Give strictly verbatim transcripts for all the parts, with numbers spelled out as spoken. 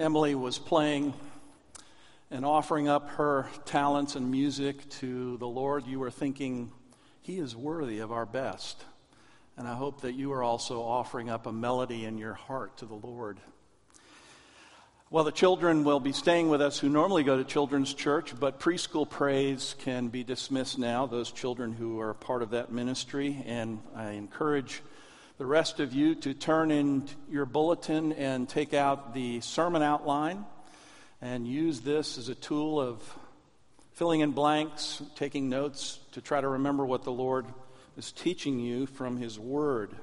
Emily was playing and offering up her talents and music to the Lord, you were thinking, He is worthy of our best. And I hope that you are also offering up a melody in your heart to the Lord. Well, the children will be staying with us who normally go to children's church, but preschool praise can be dismissed now, those children who are part of that ministry. And I encourage the rest of you to turn in your bulletin and take out the sermon outline and use this as a tool of filling in blanks, taking notes to try to remember what the Lord is teaching you from His Word.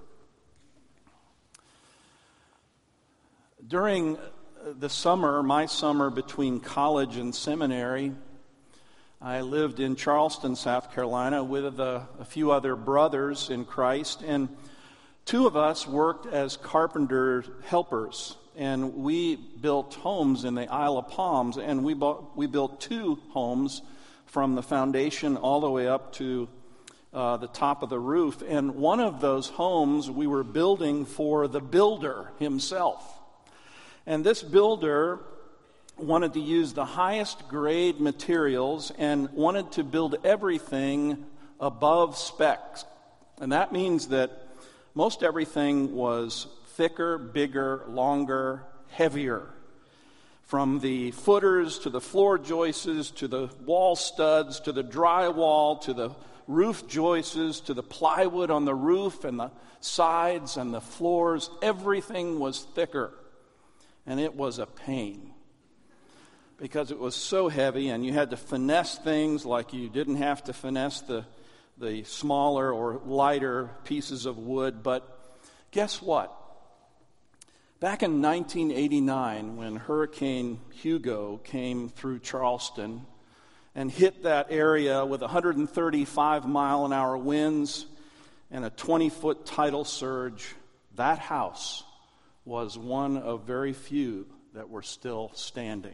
During the summer, my summer between college and seminary, I lived in Charleston, South Carolina, with a, a few other brothers in Christ, and two of us worked as carpenter helpers, and we built homes in the Isle of Palms, and we bought, we built two homes from the foundation all the way up to uh, the top of the roof. And one of those homes we were building for the builder himself. And this builder wanted to use the highest grade materials and wanted to build everything above specs. And that means that most everything was thicker, bigger, longer, heavier. From the footers to the floor joists to the wall studs to the drywall to the roof joists to the plywood on the roof and the sides and the floors, everything was thicker. And it was a pain because it was so heavy, and you had to finesse things like you didn't have to finesse the, the smaller or lighter pieces of wood. But guess what? Back in nineteen eighty-nine, when Hurricane Hugo came through Charleston and hit that area with one hundred thirty-five mile an hour winds and a twenty-foot tidal surge, that house was one of very few that were still standing.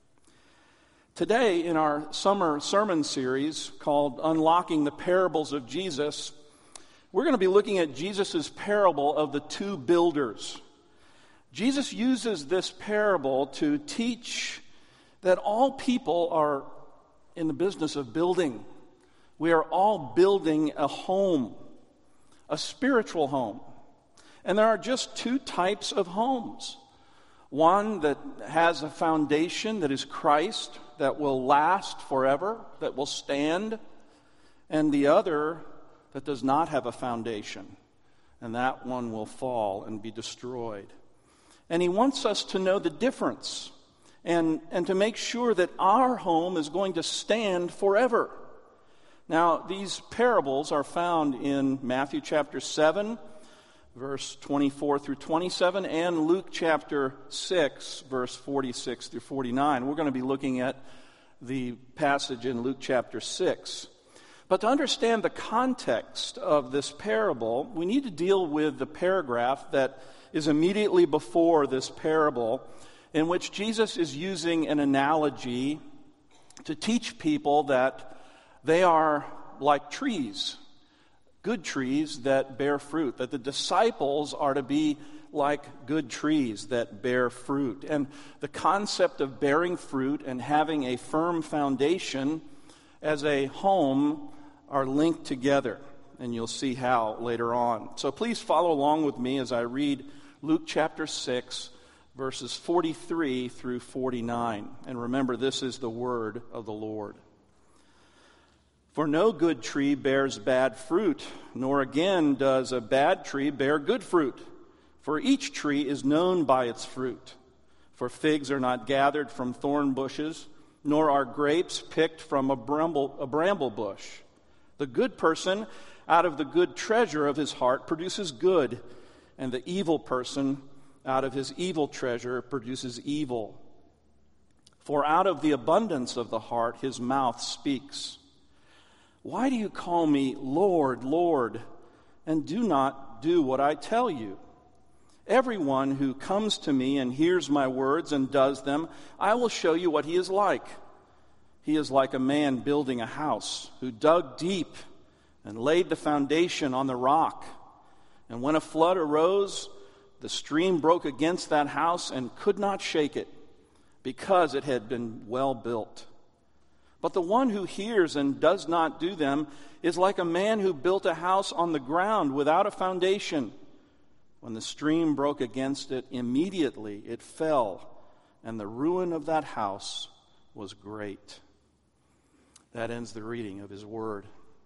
Today, in our summer sermon series called Unlocking the Parables of Jesus, we're going to be looking at Jesus' parable of the two builders. Jesus uses this parable to teach that all people are in the business of building. We are all building a home, a spiritual home. And there are just two types of homes. One that has a foundation that is Christ, that will last forever, that will stand. And the other that does not have a foundation. And that one will fall and be destroyed. And he wants us to know the difference and, and to make sure that our home is going to stand forever. Now, these parables are found in Matthew chapter seven, verse twenty-four through twenty-seven, and Luke chapter six, verse forty-six through forty-nine. We're going to be looking at the passage in Luke chapter six. But to understand the context of this parable, we need to deal with the paragraph that is immediately before this parable, in which Jesus is using an analogy to teach people that they are like trees, good trees that bear fruit, that the disciples are to be like good trees that bear fruit. And the concept of bearing fruit and having a firm foundation as a home are linked together, and you'll see how later on. So please follow along with me as I read Luke chapter six, verses forty-three through forty-nine. And remember, this is the word of the Lord. For no good tree bears bad fruit, nor again does a bad tree bear good fruit. For each tree is known by its fruit. For figs are not gathered from thorn bushes, nor are grapes picked from a bramble, a bramble bush. The good person out of the good treasure of his heart produces good, and the evil person out of his evil treasure produces evil. For out of the abundance of the heart his mouth speaks. Why do you call me Lord, Lord, and do not do what I tell you? Everyone who comes to me and hears my words and does them, I will show you what he is like. He is like a man building a house who dug deep and laid the foundation on the rock. And when a flood arose, the stream broke against that house and could not shake it, because it had been well built. But the one who hears and does not do them is like a man who built a house on the ground without a foundation. When the stream broke against it, immediately it fell, and the ruin of that house was great." That ends the reading of his word.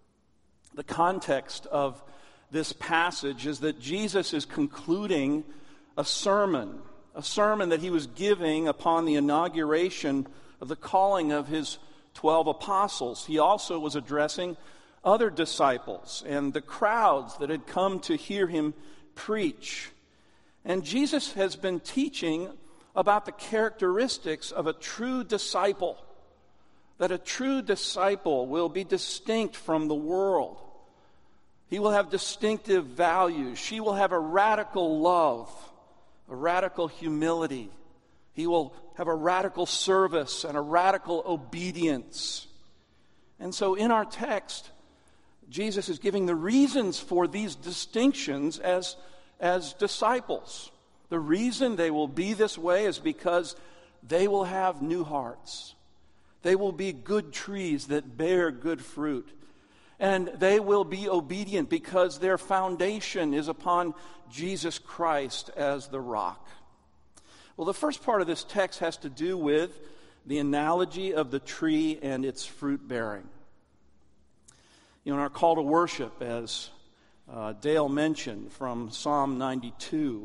The context of this passage is that Jesus is concluding a sermon, a sermon that he was giving upon the inauguration of the calling of his twelve apostles. He also was addressing other disciples and the crowds that had come to hear him preach. And Jesus has been teaching about the characteristics of a true disciple, that a true disciple will be distinct from the world. He will have distinctive values. She will have a radical love, a radical humility. He will have a radical service and a radical obedience. And so in our text, Jesus is giving the reasons for these distinctions as, as disciples. The reason they will be this way is because they will have new hearts. They will be good trees that bear good fruit. And they will be obedient because their foundation is upon Jesus Christ as the rock. Well, the first part of this text has to do with the analogy of the tree and its fruit bearing. You know, in our call to worship, as uh, Dale mentioned from Psalm ninety-two,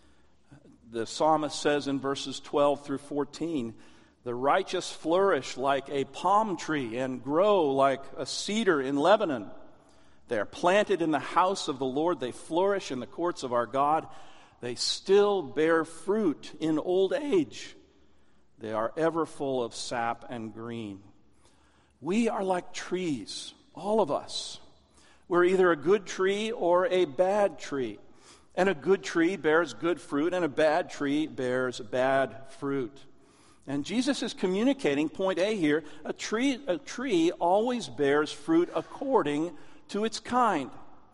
the psalmist says in verses twelve through fourteen, "The righteous flourish like a palm tree and grow like a cedar in Lebanon. They are planted in the house of the Lord. They flourish in the courts of our God. They still bear fruit in old age. They are ever full of sap and green." We are like trees, all of us. We're either a good tree or a bad tree. And a good tree bears good fruit, and a bad tree bears bad fruit. And Jesus is communicating, point A here, a tree, a tree always bears fruit according to its kind.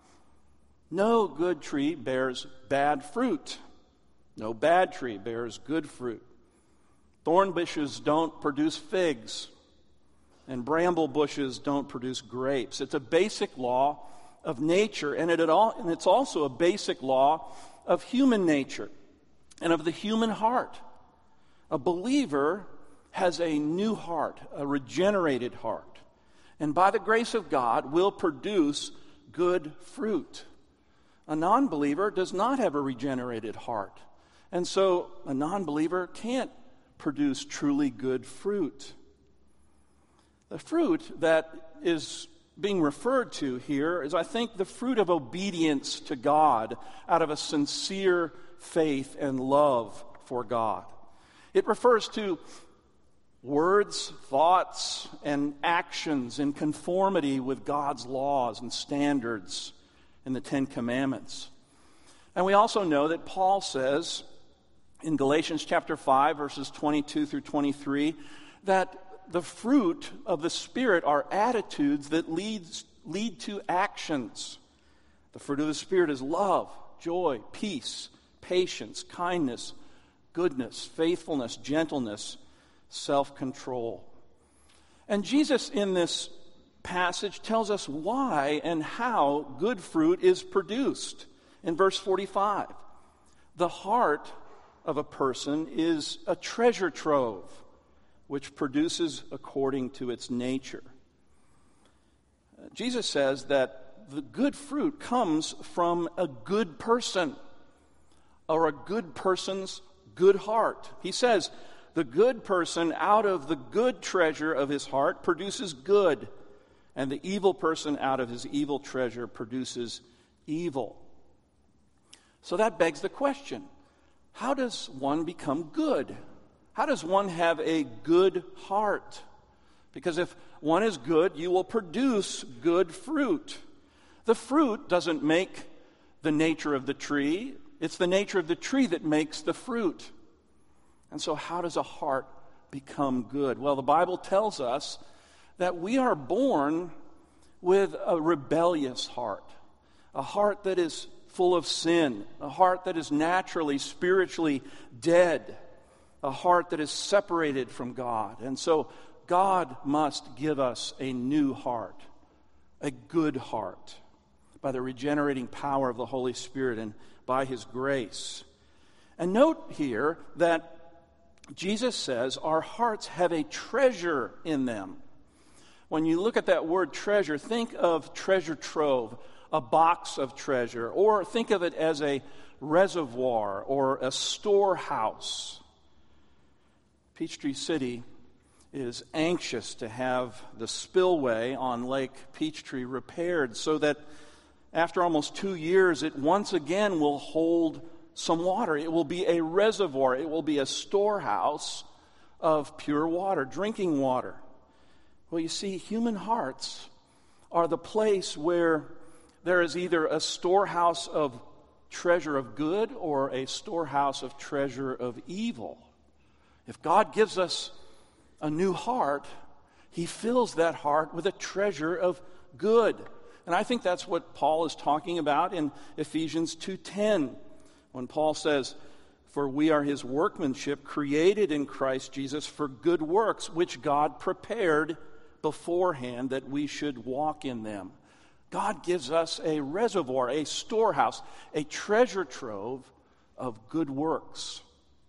No good tree bears bad fruit. No bad tree bears good fruit. Thorn bushes don't produce figs, and bramble bushes don't produce grapes. It's a basic law of nature, and, it, and it's also a basic law of human nature and of the human heart. A believer has a new heart, a regenerated heart, and by the grace of God will produce good fruit. A non-believer does not have a regenerated heart, and so a non-believer can't produce truly good fruit. The fruit that is being referred to here is, I think, the fruit of obedience to God out of a sincere faith and love for God. It refers to words, thoughts, and actions in conformity with God's laws and standards in the Ten Commandments. And we also know that Paul says in Galatians chapter five, verses twenty-two through twenty-three, that the fruit of the Spirit are attitudes that leads, lead to actions. The fruit of the Spirit is love, joy, peace, patience, kindness, goodness, faithfulness, gentleness, self-control. And Jesus in this passage tells us why and how good fruit is produced. In verse forty-five, the heart of a person is a treasure trove, which produces according to its nature. Jesus says that the good fruit comes from a good person, or a good person's good heart. He says, the good person out of the good treasure of his heart produces good, and the evil person out of his evil treasure produces evil. So that begs the question, how does one become good? How does one have a good heart? Because if one is good, you will produce good fruit. The fruit doesn't make the nature of the tree. It's the nature of the tree that makes the fruit. And so how does a heart become good? Well, the Bible tells us that we are born with a rebellious heart, a heart that is full of sin, a heart that is naturally, spiritually dead. a heart that is separated from God. And so God must give us a new heart, a good heart, by the regenerating power of the Holy Spirit and by His grace. And note here that Jesus says our hearts have a treasure in them. When you look at that word treasure, think of treasure trove, a box of treasure, or think of it as a reservoir or a storehouse. Peachtree City is anxious to have the spillway on Lake Peachtree repaired so that after almost two years, it once again will hold some water. It will be a reservoir. It will be a storehouse of pure water, drinking water. Well, you see, human hearts are the place where there is either a storehouse of treasure of good or a storehouse of treasure of evil. If God gives us a new heart, He fills that heart with a treasure of good. And I think that's what Paul is talking about in Ephesians two ten, when Paul says, "For we are His workmanship, created in Christ Jesus for good works, which God prepared beforehand that we should walk in them." God gives us a reservoir, a storehouse, a treasure trove of good works.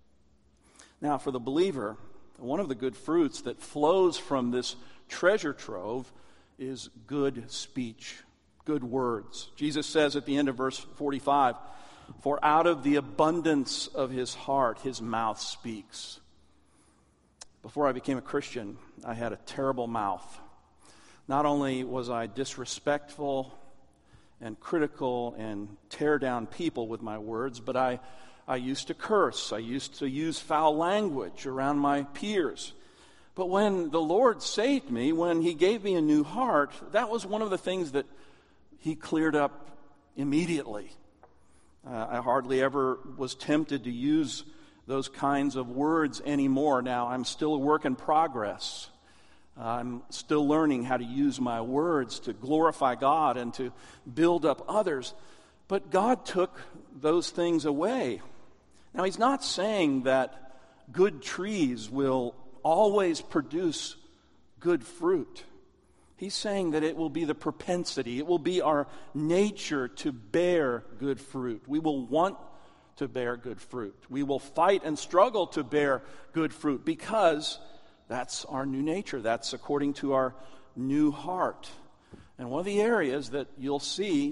Now, for the believer, one of the good fruits that flows from this treasure trove is good speech, good words. Jesus says at the end of verse forty-five, "For out of the abundance of his heart, his mouth speaks." Before I became a Christian, I had a terrible mouth. Not only was I disrespectful and critical and tear down people with my words, but I, I used to curse. I used to use foul language around my peers. But when the Lord saved me, when He gave me a new heart, that was one of the things that He cleared up immediately. Uh, I hardly ever was tempted to use those kinds of words anymore. Now, I'm still a work in progress. I'm still learning how to use my words to glorify God and to build up others. But God took those things away. Now, He's not saying that good trees will always produce good fruit. He's saying that it will be the propensity, it will be our nature to bear good fruit. We will want to bear good fruit. We will fight and struggle to bear good fruit because that's our new nature. That's according to our new heart. And one of the areas that you'll see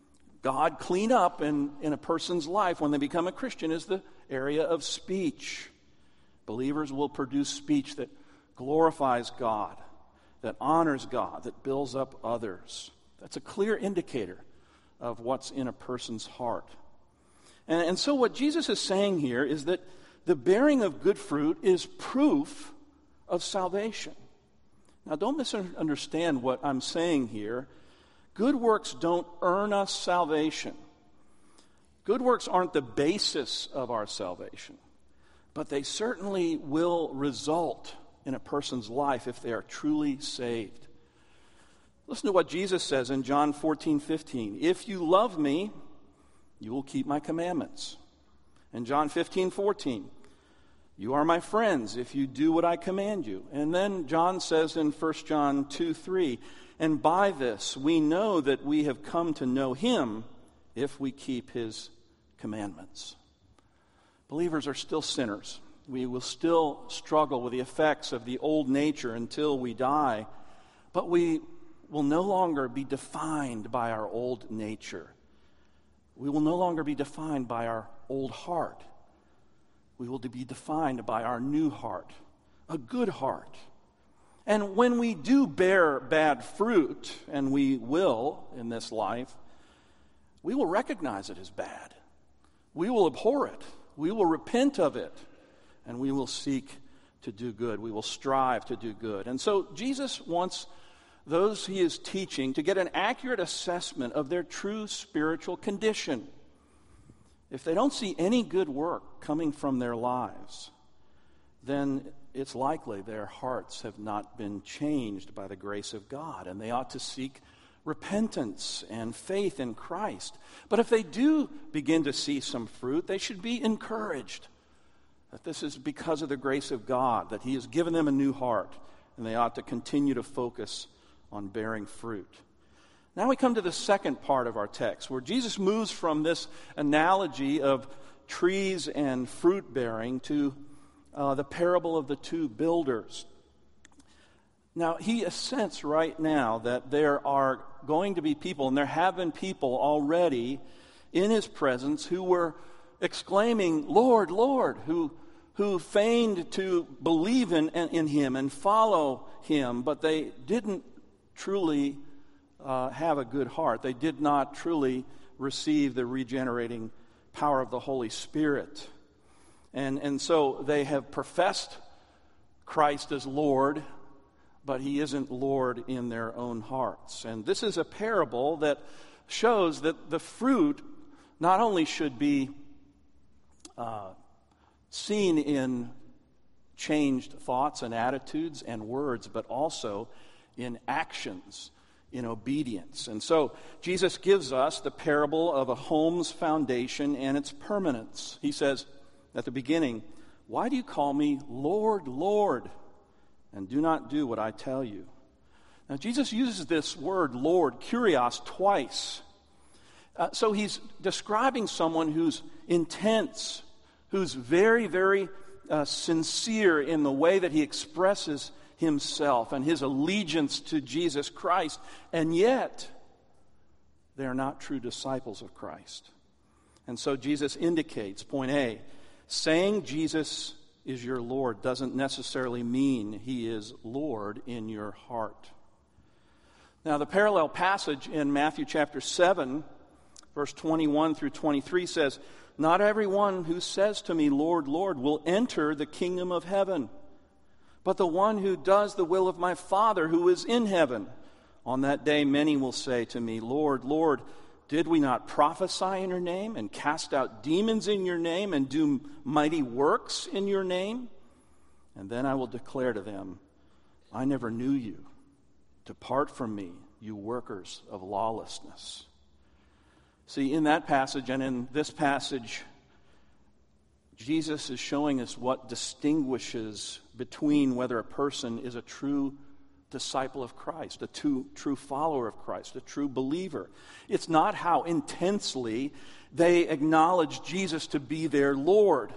God clean up in, in a person's life when they become a Christian is the area of speech. Believers will produce speech that glorifies God, that honors God, that builds up others. That's a clear indicator of what's in a person's heart. And, and so what Jesus is saying here is that the bearing of good fruit is proof of salvation. Now, don't misunderstand what I'm saying here. Good works don't earn us salvation. Good works aren't the basis of our salvation, but they certainly will result in a person's life if they are truly saved. Listen to what Jesus says in John fourteen fifteen. "If you love me, you will keep my commandments." And John fifteen fourteen. "You are my friends if you do what I command you." And then John says in First John two three, "And by this we know that we have come to know Him if we keep His commandments." Believers are still sinners. We will still struggle with the effects of the old nature until we die. But we will no longer be defined by our old nature. We will no longer be defined by our old heart. We will be defined by our new heart, a good heart. And when we do bear bad fruit, and we will in this life, we will recognize it as bad. We will abhor it. We will repent of it. And we will seek to do good. We will strive to do good. And so Jesus wants those He is teaching to get an accurate assessment of their true spiritual condition. If they don't see any good work coming from their lives, then it's likely their hearts have not been changed by the grace of God, and they ought to seek repentance and faith in Christ. But if they do begin to see some fruit, they should be encouraged. that this is because of the grace of God, that he has given them a new heart, and they ought to continue to focus on bearing fruit. Now we come to the second part of our text, where Jesus moves from this analogy of trees and fruit bearing to uh, the parable of the two builders. Now, he assents right now that there are going to be people, and there have been people already in his presence who were exclaiming, Lord, Lord, who, who feigned to believe in, in him and follow him, but they didn't truly uh, have a good heart. They did not truly receive the regenerating power of the Holy Spirit. And, and so they have professed Christ as Lord, but he isn't Lord in their own hearts. And this is a parable that shows that the fruit not only should be uh, seen in changed thoughts and attitudes and words, but also in actions, in obedience. And so Jesus gives us the parable of a home's foundation and its permanence. He says at the beginning, "Why do you call me Lord, Lord, and do not do what I tell you?" Now, Jesus uses this word, Lord, kurios, twice. Uh, so he's describing someone who's intense, who's very, very uh, sincere in the way that he expresses himself and his allegiance to Jesus Christ, and yet they are not true disciples of Christ. And so Jesus indicates, point A, saying Jesus is your Lord doesn't necessarily mean he is Lord in your heart. Now, the parallel passage in Matthew chapter seven, verse twenty-one through twenty-three says, "Not everyone who says to me, Lord, Lord, will enter the kingdom of heaven, but the one who does the will of my Father who is in heaven. On that day many will say to me, Lord, Lord, did we not prophesy in your name and cast out demons in your name and do mighty works in your name? And then I will declare to them, I never knew you. Depart from me, you workers of lawlessness." See, in that passage and in this passage, Jesus is showing us what distinguishes between whether a person is a true disciple of Christ, a true, true follower of Christ, a true believer. It's not how intensely they acknowledge Jesus to be their Lord.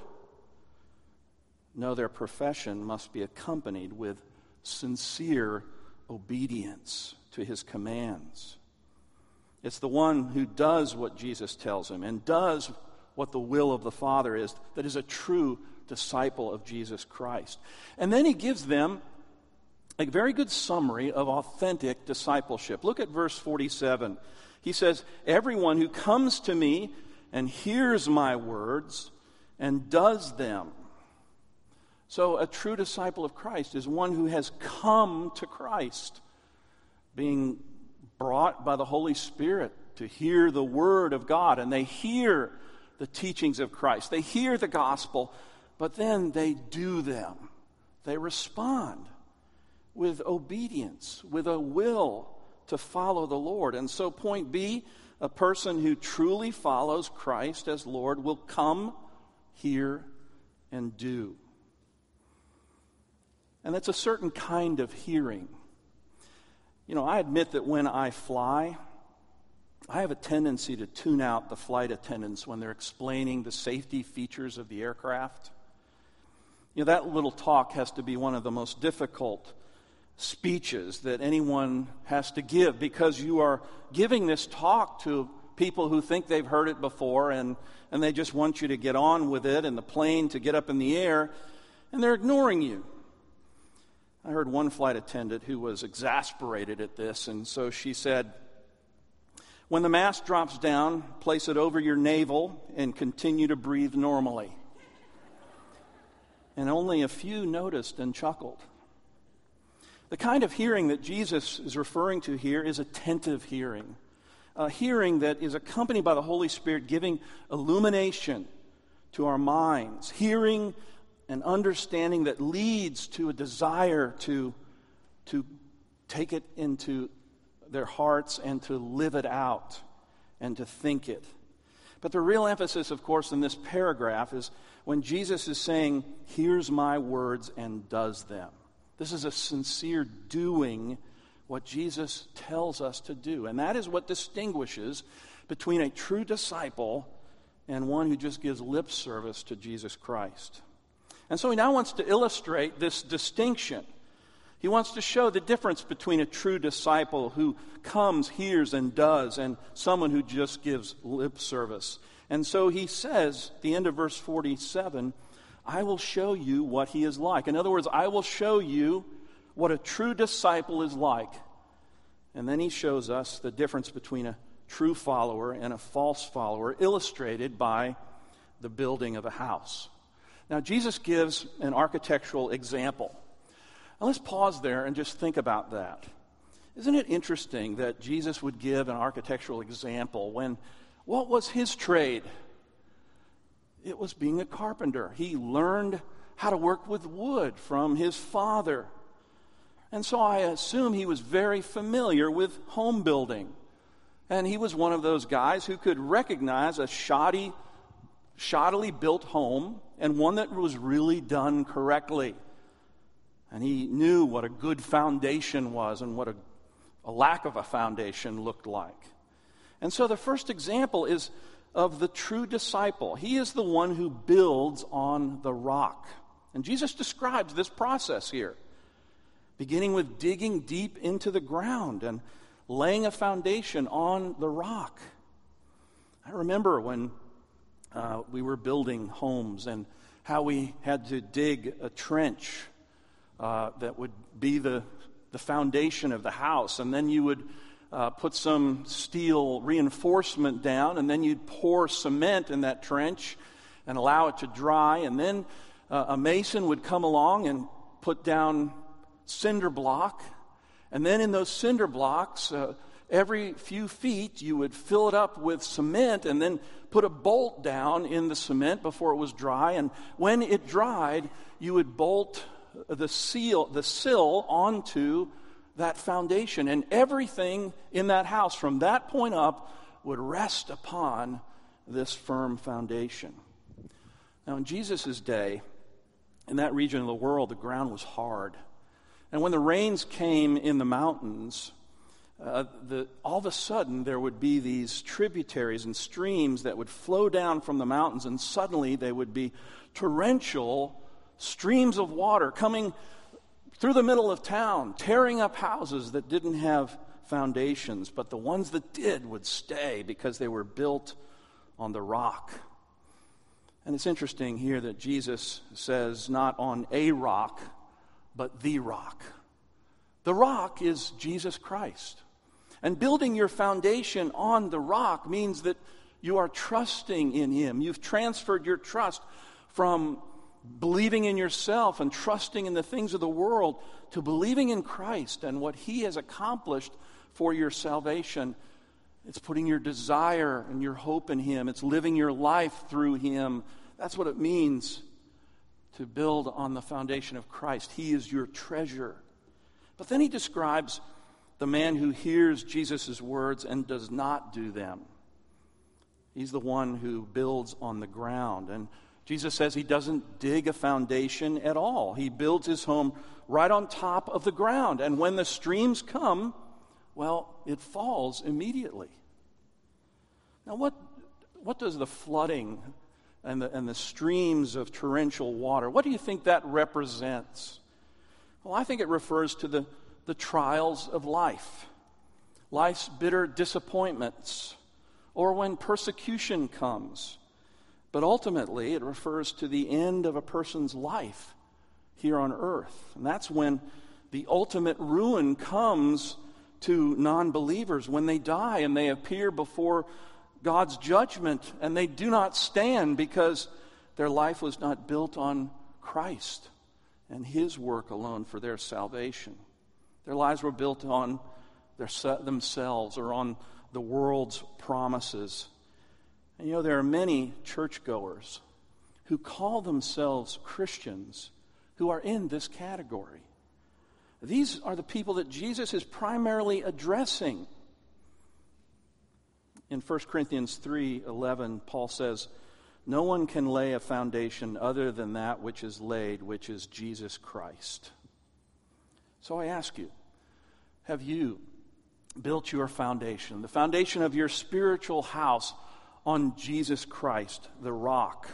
No, their profession must be accompanied with sincere obedience to his commands. It's the one who does what Jesus tells him and does what the will of the Father is that is a true disciple of Jesus Christ. And then he gives them a very good summary of authentic discipleship. Look at verse forty-seven. He says, "Everyone who comes to me and hears my words and does them." So a true disciple of Christ is one who has come to Christ, being brought by the Holy Spirit to hear the word of God, and they hear the teachings of Christ. They hear the gospel, but then they do them. They respond with obedience, with a will to follow the Lord. And so point B, a person who truly follows Christ as Lord will come, hear, and do. And that's a certain kind of hearing. You know, I admit that when I fly, I have a tendency to tune out the flight attendants when they're explaining the safety features of the aircraft. You know, that little talk has to be one of the most difficult speeches that anyone has to give, because you are giving this talk to people who think they've heard it before, and, and they just want you to get on with it and the plane to get up in the air, and they're ignoring you. I heard one flight attendant who was exasperated at this, and so she said, "When the mask drops down, place it over your navel and continue to breathe normally." And only a few noticed and chuckled. The kind of hearing that Jesus is referring to here is attentive hearing, a hearing that is accompanied by the Holy Spirit giving illumination to our minds, hearing and understanding that leads to a desire to, to take it into their hearts and to live it out and to think it. But the real emphasis, of course, in this paragraph is when Jesus is saying, hears my words and does them. This is a sincere doing what Jesus tells us to do. And that is what distinguishes between a true disciple and one who just gives lip service to Jesus Christ. And so he now wants to illustrate this distinction. He wants to show the difference between a true disciple who comes, hears, and does, and someone who just gives lip service. And so he says, at the end of verse forty-seven, I will show you what he is like. In other words, I will show you what a true disciple is like. And then he shows us the difference between a true follower and a false follower, illustrated by the building of a house. Now, Jesus gives an architectural example. Now, let's pause there and just think about that. Isn't it interesting that Jesus would give an architectural example when, what was his trade? It was being a carpenter. He learned how to work with wood from his father. And so I assume he was very familiar with home building. And he was one of those guys who could recognize a shoddy, shoddily built home and one that was really done correctly. And he knew what a good foundation was and what a, a lack of a foundation looked like. And so the first example is of the true disciple. He is the one who builds on the rock. And Jesus describes this process here, beginning with digging deep into the ground and laying a foundation on the rock. I remember when uh, we were building homes and how we had to dig a trench uh, that would be the, the foundation of the house. And then you would uh, put some steel reinforcement down, and then you'd pour cement in that trench and allow it to dry. And then uh, a mason would come along and put down cinder block. And then in those cinder blocks, uh, every few feet, you would fill it up with cement and then put a bolt down in the cement before it was dry. And when it dried, you would bolt the seal, the sill onto that foundation. And everything in that house from that point up would rest upon this firm foundation. Now, in Jesus' day, in that region of the world, the ground was hard. And when the rains came in the mountains, uh, the, all of a sudden there would be these tributaries and streams that would flow down from the mountains, and suddenly they would be torrential streams of water coming through the middle of town, tearing up houses that didn't have foundations, but the ones that did would stay because they were built on the rock. And it's interesting here that Jesus says not on a rock, but the rock. The rock is Jesus Christ. And building your foundation on the rock means that you are trusting in him. You've transferred your trust from believing in yourself and trusting in the things of the world to believing in Christ and what he has accomplished for your salvation. It's putting your desire and your hope in him. It's living your life through him. That's what it means to build on the foundation of Christ. He is your treasure. But then he describes the man who hears Jesus' words and does not do them. He's the one who builds on the ground. And Jesus says he doesn't dig a foundation at all. He builds his home right on top of the ground. And when the streams come, well, it falls immediately. Now, what, what does the flooding and the, and the streams of torrential water, what do you think that represents? Well, I think it refers to the, the trials of life, life's bitter disappointments, or when persecution comes. But ultimately, it refers to the end of a person's life here on earth. And that's when the ultimate ruin comes to non-believers, when they die and they appear before God's judgment, and they do not stand because their life was not built on Christ and his work alone for their salvation. Their lives were built on their, themselves or on the world's promises. And you know, there are many churchgoers who call themselves Christians who are in this category. These are the people that Jesus is primarily addressing In First Corinthians three eleven, Paul says, "No one can lay a foundation other than that which is laid, which is Jesus Christ." So I ask you, have you built your foundation, the foundation of your spiritual house, on Jesus Christ, the rock?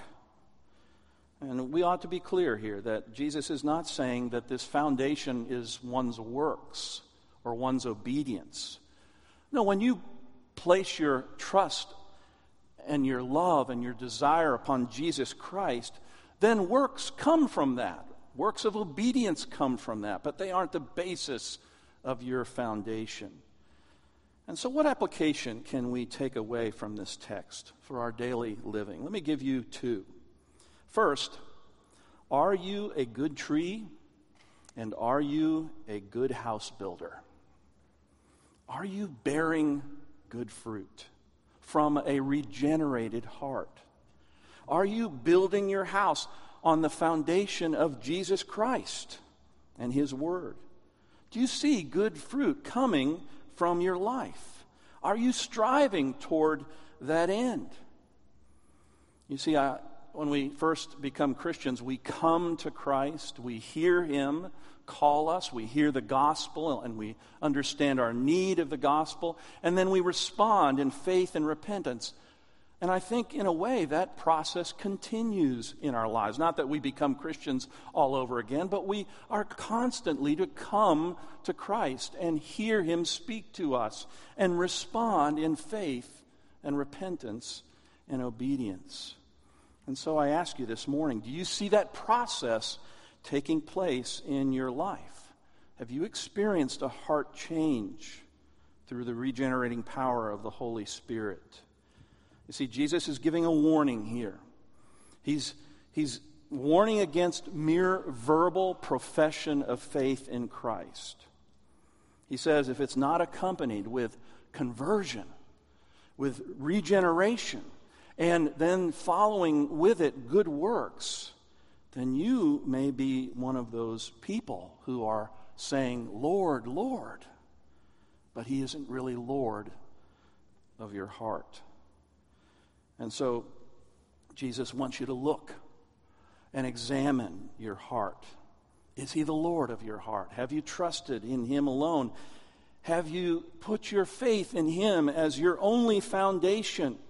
And we ought to be clear here that Jesus is not saying that this foundation is one's works or one's obedience. No, when you place your trust and your love and your desire upon Jesus Christ, then works come from that. Works of obedience come from that, but they aren't the basis of your foundation. And so what application can we take away from this text for our daily living? Let me give you two. First, are you a good tree, and are you a good house builder? Are you bearing good fruit from a regenerated heart? Are you building your house on the foundation of Jesus Christ and His Word? Do you see good fruit coming from your life? Are you striving toward that end? You see, I, when we first become Christians, we come to Christ, we hear Him call us, we hear the gospel, and we understand our need of the gospel, and then we respond in faith and repentance. And I think, in a way, that process continues in our lives. Not that we become Christians all over again, but we are constantly to come to Christ and hear Him speak to us and respond in faith and repentance and obedience. And so I ask you this morning, do you see that process taking place in your life? Have you experienced a heart change through the regenerating power of the Holy Spirit? You see, Jesus is giving a warning here. He's, he's warning against mere verbal profession of faith in Christ. He says if it's not accompanied with conversion, with regeneration, and then following with it good works, then you may be one of those people who are saying, "Lord, Lord," but He isn't really Lord of your heart. And so Jesus wants you to look and examine your heart. Is He the Lord of your heart? Have you trusted in Him alone? Have you put your faith in Him as your only foundation?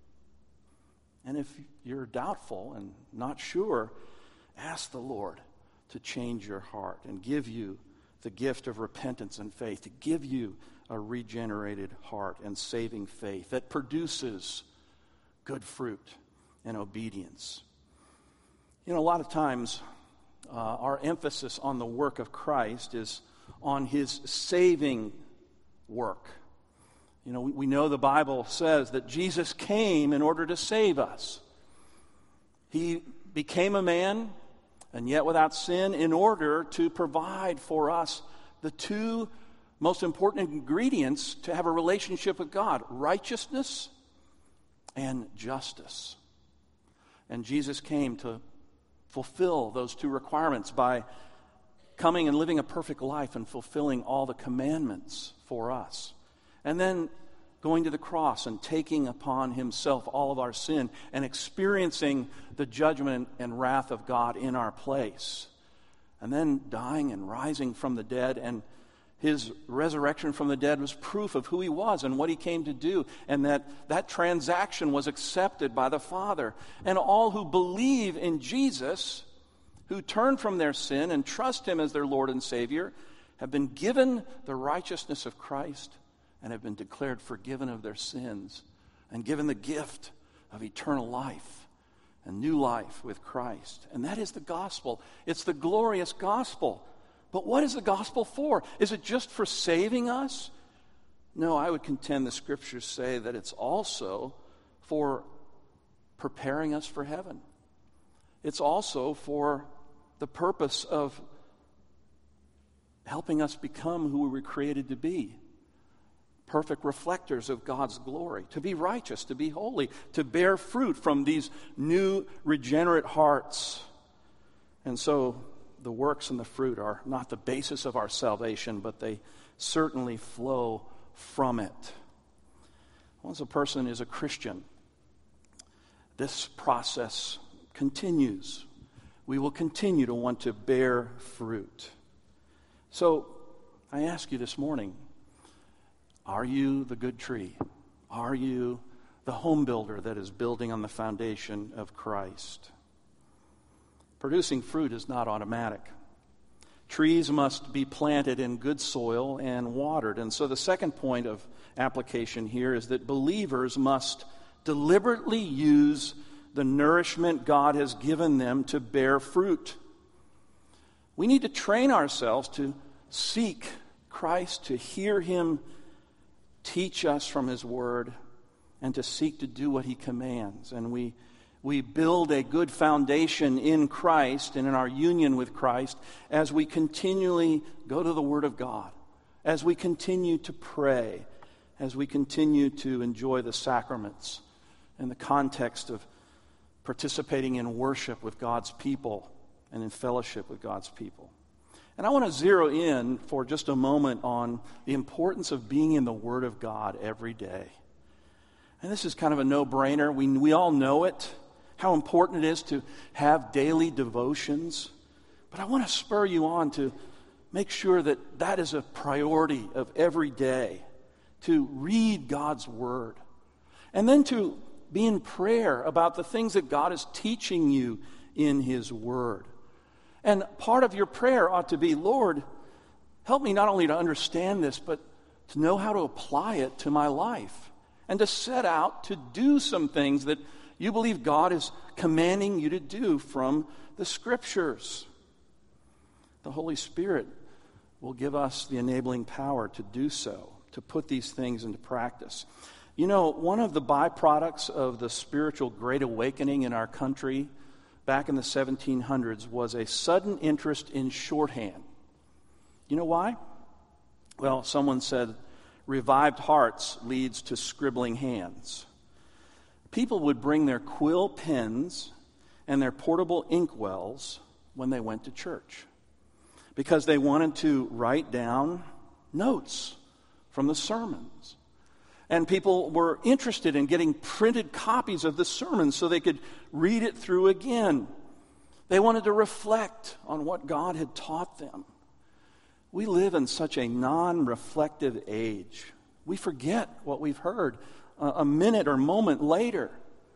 And if you're doubtful and not sure, ask the Lord to change your heart and give you the gift of repentance and faith, to give you a regenerated heart and saving faith that produces good fruit and obedience. You know, a lot of times uh, our emphasis on the work of Christ is on His saving work. You know, we, we know the Bible says that Jesus came in order to save us. He became a man, and yet without sin, in order to provide for us the two most important ingredients to have a relationship with God: righteousness and justice. And Jesus came to fulfill those two requirements by coming and living a perfect life and fulfilling all the commandments for us. And then going to the cross and taking upon Himself all of our sin and experiencing the judgment and wrath of God in our place. And then dying and rising from the dead, and His resurrection from the dead was proof of who He was and what He came to do, and that that transaction was accepted by the Father. And all who believe in Jesus, who turn from their sin and trust Him as their Lord and Savior, have been given the righteousness of Christ and have been declared forgiven of their sins and given the gift of eternal life and new life with Christ. And that is the gospel. It's the glorious gospel. But what is the gospel for? Is it just for saving us? No, I would contend the Scriptures say that it's also for preparing us for heaven. It's also for the purpose of helping us become who we were created to be. Perfect reflectors of God's glory, to be righteous, to be holy, to bear fruit from these new regenerate hearts. And so the works and the fruit are not the basis of our salvation, but they certainly flow from it. once a person is a Christian, this process continues. We will continue to want to bear fruit. So I ask you this morning, are you the good tree? Are you the home builder that is building on the foundation of Christ? Producing fruit is not automatic. Trees must be planted in good soil and watered. And so the second point of application here is that believers must deliberately use the nourishment God has given them to bear fruit. We need to train ourselves to seek Christ, to hear Him teach us from His Word, and to seek to do what He commands. And we we build a good foundation in Christ and in our union with Christ as we continually go to the Word of God, as we continue to pray, as we continue to enjoy the sacraments in the context of participating in worship with God's people and in fellowship with God's people. And I want to zero in for just a moment on the importance of being in the Word of God every day. And this is kind of a no-brainer. We, we all know it, how important it is to have daily devotions. But I want to spur you on to make sure that that is a priority of every day, to read God's Word. And then to be in prayer about the things that God is teaching you in His Word. And part of your prayer ought to be, Lord, help me not only to understand this, but to know how to apply it to my life. And to set out to do some things that you believe God is commanding you to do from the Scriptures. The Holy Spirit will give us the enabling power to do so, to put these things into practice. You know, one of the byproducts of the spiritual Great Awakening in our country back in the seventeen hundreds was a sudden interest in shorthand. You know why? Well, someone said, revived hearts leads to scribbling hands. People would bring their quill pens and their portable inkwells when they went to church because they wanted to write down notes from the sermons. And people were interested in getting printed copies of the sermon so they could read it through again. They wanted to reflect on what God had taught them. We live in such a non-reflective age. We forget what we've heard a minute or moment later.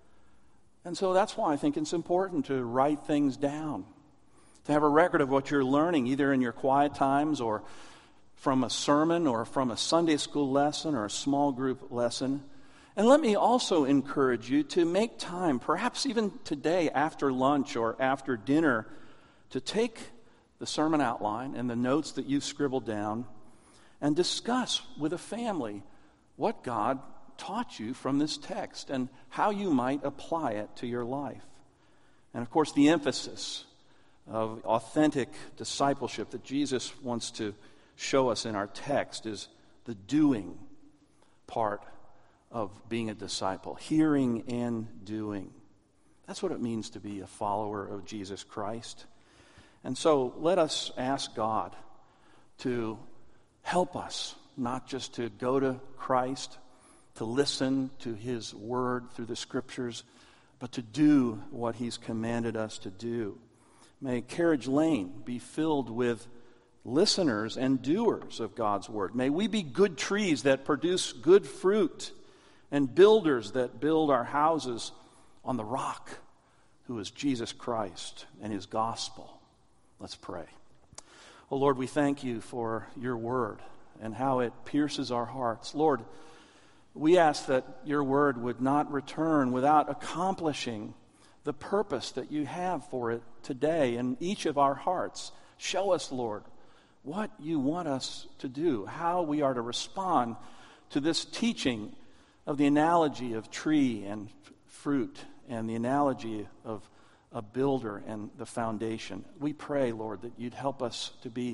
And so that's why I think it's important to write things down, to have a record of what you're learning, either in your quiet times or from a sermon or from a Sunday school lesson or a small group lesson. And let me also encourage you to make time, perhaps even today after lunch or after dinner, to take the sermon outline and the notes that you've scribbled down and discuss with a family what God taught you from this text and how you might apply it to your life. And of course, the emphasis of authentic discipleship that Jesus wants to show us in our text is the doing part of being a disciple, hearing and doing. That's what it means to be a follower of Jesus Christ. And so let us ask God to help us, not just to go to Christ, to listen to His Word through the Scriptures, but to do what He's commanded us to do. May Carriage Lane be filled with listeners and doers of God's Word. May we be good trees that produce good fruit and builders that build our houses on the rock, who is Jesus Christ and His gospel. Let's pray. Oh Lord, we thank You for Your Word and how it pierces our hearts. Lord, we ask that Your Word would not return without accomplishing the purpose that You have for it today in each of our hearts. Show us, Lord, what You want us to do, how we are to respond to this teaching of the analogy of tree and fruit and the analogy of a builder and the foundation. We pray, Lord, that You'd help us to be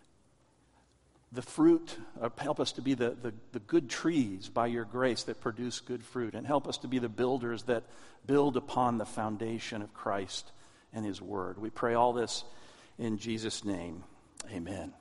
the fruit, uh, help us to be the, the, the good trees by Your grace that produce good fruit, and help us to be the builders that build upon the foundation of Christ and His Word. We pray all this in Jesus' name. Amen.